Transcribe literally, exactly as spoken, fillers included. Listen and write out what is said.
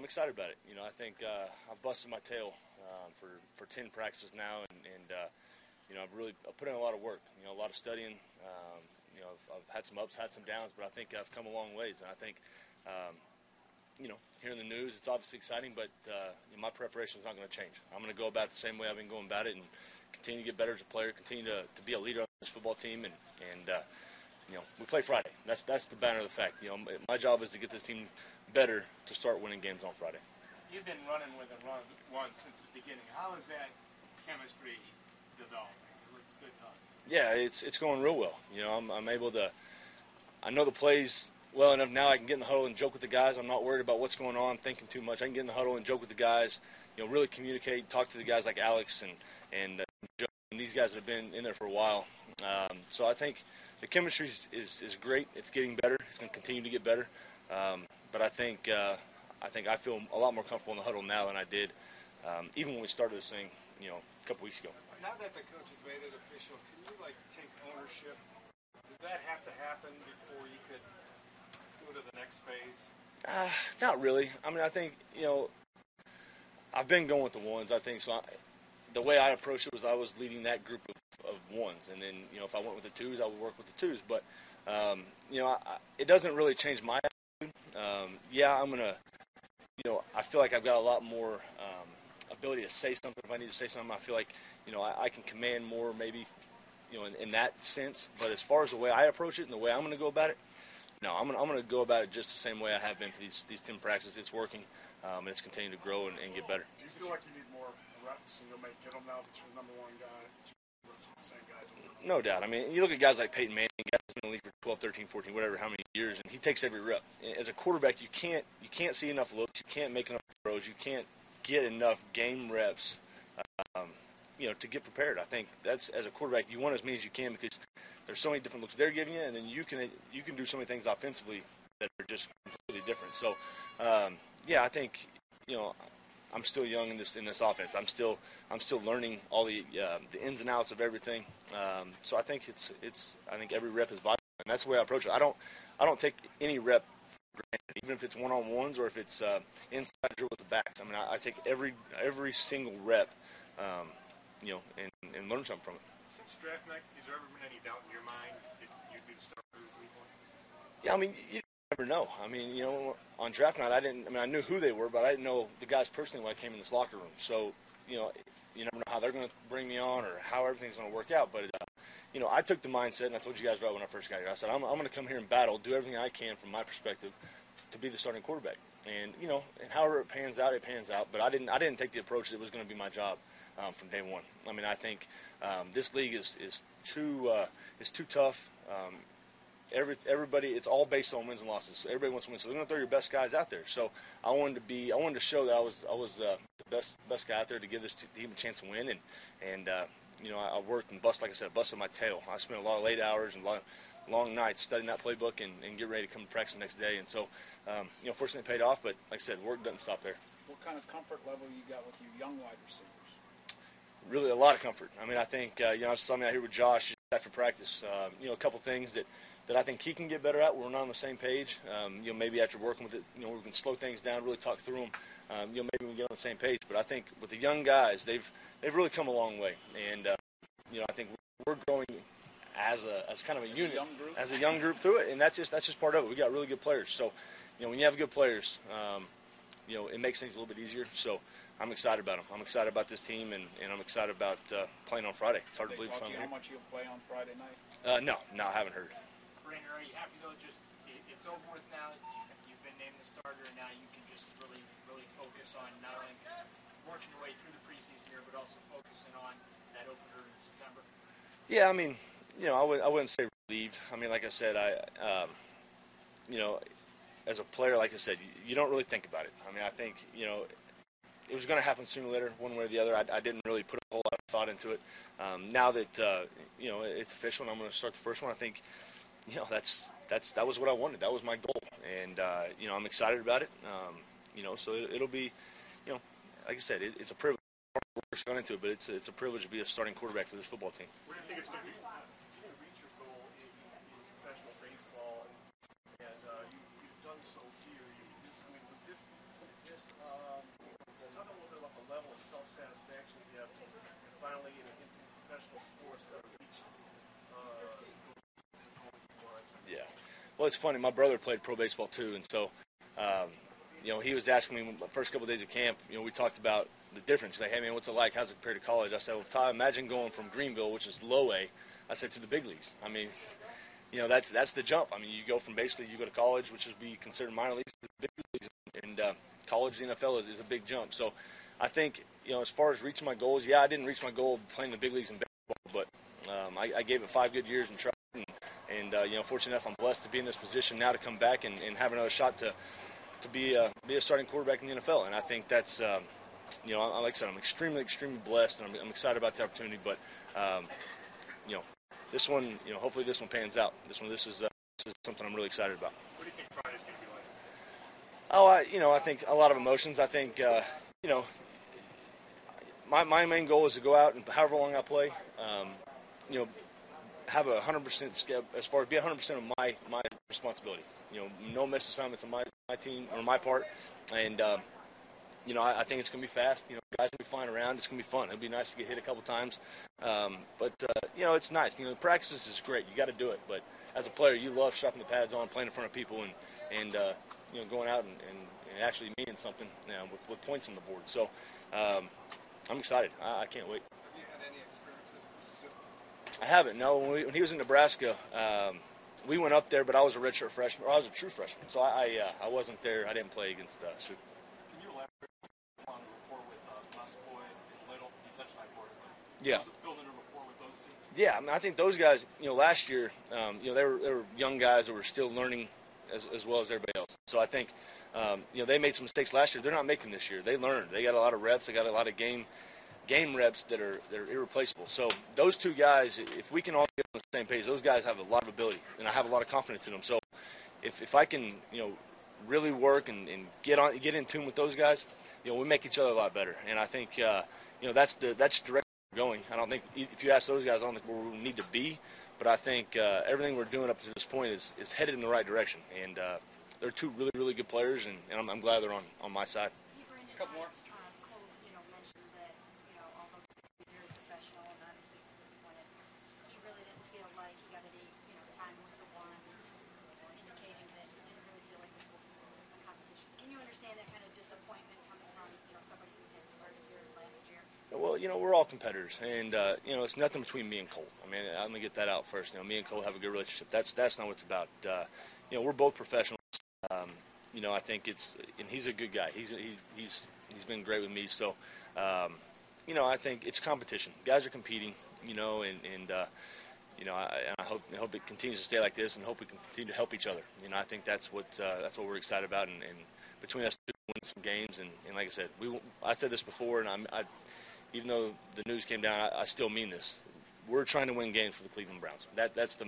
I'm excited about it. You know, I think uh, I've busted my tail um, for, for ten practices now, and, and uh, you know, I've really I've put in a lot of work, you know, a lot of studying. Um, you know, I've, I've had some ups, had some downs, but I think I've come a long ways. And I think, um, you know, hearing the news, it's obviously exciting, but uh, you know, my preparation is not going to change. I'm going to go about it the same way I've been going about it and continue to get better as a player, continue to, to be a leader on this football team, and, and uh, you know, we play Friday. That's that's the banner of the fact. You know, my job is to get this team better to start winning games on Friday. You've been running with a run one since the beginning. How is that chemistry developing? It looks good to us. Yeah, it's it's going real well. You know, I'm I'm able to. I know the plays well enough now. I can get in the huddle and joke with the guys. I'm not worried about what's going on, thinking too much. I can get in the huddle and joke with the guys. You know, really communicate, talk to the guys like Alex and and, uh, Joe, and these guys that have been in there for a while. Um, so I think the chemistry is, is, is great. It's getting better. It's going to continue to get better. Um, but I think uh, I think I feel a lot more comfortable in the huddle now than I did um, even when we started this thing, you know, a couple weeks ago. Now that the coach has made it official, can you like take ownership? Did that have to happen before you could go to the next phase? Uh, not really. I mean, I think, you know, I've been going with the ones. I think so. I, the way I approached it was I was leading that group of, of ones, and then, you know, if I went with the twos, I would work with the twos. But um, you know, I, I, it doesn't really change my attitude. Um, yeah, I'm gonna. You know, I feel like I've got a lot more um, ability to say something if I need to say something. I feel like, you know, I, I can command more maybe, you know, in, in that sense. But as far as the way I approach it and the way I'm going to go about it, no, I'm going I'm to go about it just the same way I have been for these these ten practices. It's working, um, and it's continuing to grow and, and get better. Do you feel like you need more reps and you'll make get them now that you're the number one guy? Reps with the same guys. No doubt. I mean, you look at guys like Peyton Manning, guys who's been in the league for twelve, thirteen, fourteen, whatever, how many years, and he takes every rep. As a quarterback, you can't you can't see enough looks, you can't make enough throws, you can't get enough game reps, um, you know, to get prepared. I think that's, as a quarterback, you want as many as you can because there's so many different looks they're giving you, and then you can you can do so many things offensively that are just completely different. So, um, yeah, I think, you know, I'm still young in this in this offense. I'm still I'm still learning all the uh, the ins and outs of everything. Um, so I think it's it's I think every rep is vital, and that's the way I approach it. I don't I don't take any rep for granted, even if it's one on ones or if it's uh, inside drill with the backs. I mean, I, I take every every single rep, um, you know, and, and learn something from it. Since draft night, has there ever been any doubt in your mind that you'd be the starter week one? Yeah, I mean, you never know. I mean, you know, on draft night, I didn't. I mean, I knew who they were, but I didn't know the guys personally when I came in this locker room. So, you know, you never know how they're going to bring me on or how everything's going to work out. But, uh, you know, I took the mindset, and I told you guys right when I first got here. I said, I'm, I'm going to come here and battle, do everything I can from my perspective to be the starting quarterback. And, you know, and however it pans out, it pans out. But I didn't. I didn't take the approach that it was going to be my job um, from day one. I mean, I think um, this league is is too uh, is too tough. Um, Every, everybody, it's all based on wins and losses. So everybody wants to win. So they're going to throw your best guys out there. So I wanted to be, I wanted to show that I was, I was uh, the best, best guy out there to give this team a chance to win. And, and uh, you know, I, I worked and bust, like I said, I busted my tail. I spent a lot of late hours and a lot of long nights studying that playbook and, and get ready to come to practice the next day. And so, um, you know, fortunately, it paid off. But like I said, work doesn't stop there. What kind of comfort level you got with your young wide receivers? Really, a lot of comfort. I mean, I think, uh, you know, I was talking out here with Josh just after practice. Uh, you know, a couple things that. that I think he can get better at. We're not on the same page. Um, you know, maybe after working with it, you know, we can slow things down, really talk through them. Um, you know, maybe we can get on the same page. But I think with the young guys, they've they've really come a long way. And uh, you know, I think we're growing as a as kind of a as unit, a young group. as a young group through it. And that's just that's just part of it. We got really good players. So, you know, when you have good players, um, you know, it makes things a little bit easier. So I'm excited about them. I'm excited about this team, and, and I'm excited about uh, playing on Friday. It's hard Did to believe they it's talk to you finally how much you'll play on Friday night? Uh, no, no, I haven't heard. Rainer, are you happy though? Just it, it's over with now. You've been named the starter, and now you can just really, really focus on not only working your way through the preseason here, but also focusing on that opener in September. Yeah, I mean, you know, I would I wouldn't say relieved. I mean, like I said, I, um, you know, as a player, like I said, you, you don't really think about it. I mean, I think you know, it was going to happen sooner or later, one way or the other. I, I didn't really put a whole lot of thought into it. Um, now that uh, you know it's official, and I'm going to start the first one, I think. You know, that's that's that was what I wanted. That was my goal, and uh, you know, I'm excited about it. Um, you know, so it, it'll be, you know, like I said, it, it's a privilege. Work's gone into it, but it's a, it's a privilege to be a starting quarterback for this football team. Where do you think it's going to be? You didn't reach your goal in, in professional baseball, and uh, you, you've done so here. You, this, I mean, was this is this professional sports that reach. Uh, Yeah. Well, it's funny. My brother played pro baseball too, and so, um, you know, he was asking me the first couple of days of camp. You know, we talked about the difference. He's like, hey man, what's it like? How's it compared to college? I said, well, Ty, imagine going from Greenville, which is low A, I said, to the big leagues. I mean, you know, that's that's the jump. I mean, you go from basically you go to college, which would be considered minor leagues, to the big leagues, and uh, college, the N F L is, is a big jump. So, I think, you know, as far as reaching my goals, yeah, I didn't reach my goal of playing the big leagues in baseball, but um, I, I gave it five good years and tried. And, and uh, you know, fortunate enough, I'm blessed to be in this position now to come back and, and have another shot to to be a, be a starting quarterback in the N F L. And I think that's, um, you know, like I said, I'm extremely, extremely blessed, and I'm, I'm excited about the opportunity. But, um, you know, this one, you know, hopefully this one pans out. This one, this is, uh, this is something I'm really excited about. what do you think Friday's going to be like? Oh, I, you know, I think a lot of emotions. I think, uh, you know, my my main goal is to go out and however long I play, um, you know, have a one hundred percent skip as far as be one hundred percent of my, my responsibility. You know, no miss assignments on my, my team or my part. And, um, you know, I, I think it's going to be fast. You know, guys will be flying around. It's going to be fun. It'll be nice to get hit a couple times. Um, but, uh, you know, it's nice. You know, practices is great. You got to do it. But as a player, you love strapping the pads on, playing in front of people, and, and uh, you know, going out and, and, and actually meaning something, you know, with, with points on the board. So um, I'm excited. I, I can't wait. Have you had any experiences with Sioux? I haven't. No, when, we, when he was in Nebraska, um, we went up there, but I was a redshirt freshman, or I was a true freshman. So I I, uh, I wasn't there. I didn't play against uh, Sioux. Can you elaborate on the rapport with uh, Muscoy and Little? You touched on it. Yeah. Building a rapport with those two. Yeah, I mean, I think those guys, you know, last year, um, you know, they were they were young guys that were still learning as as well as everybody else. So I think, um, you know, they made some mistakes last year. They're not making this year. They learned. They got a lot of reps. They got a lot of game game reps that are that are irreplaceable. So those two guys, if we can all get on the same page, those guys have a lot of ability, and I have a lot of confidence in them. So if if I can, you know, really work and, and get on get in tune with those guys, you know, we make each other a lot better. And I think, uh, you know, that's the that's direction we're going. I don't think if you ask those guys, I don't think where we need to be, but I think uh, everything we're doing up to this point is, is headed in the right direction. And uh, they're two really really good players, and, and I'm, I'm glad they're on, on my side. A couple more. Um, Cole, you know, mentioned that, you know, although he's very professional and obviously he's disappointed, he really didn't feel like he got any, you know, time with the ones, indicating that he didn't really feel like this was a competition. Can you understand that kind of disappointment coming from, you know, somebody who had started here last year? Well, you know, we're all competitors, and uh, you know, it's nothing between me and Cole. I mean, I'm gonna get that out first. You know, me and Cole have a good relationship. That's that's not what it's about. Uh, you know, we're both professionals. Um, you know, I think it's, and he's a good guy. He's he's he's he's been great with me. So, um, you know, I think it's competition. Guys are competing. You know, and and uh, you know, I, and I hope I hope it continues to stay like this, and hope we can continue to help each other. You know, I think that's what uh, that's what we're excited about, and, and between us two, win some games, and, and like I said, we I said this before, and I'm, I, even though the news came down, I, I still mean this. We're trying to win games for the Cleveland Browns. That that's the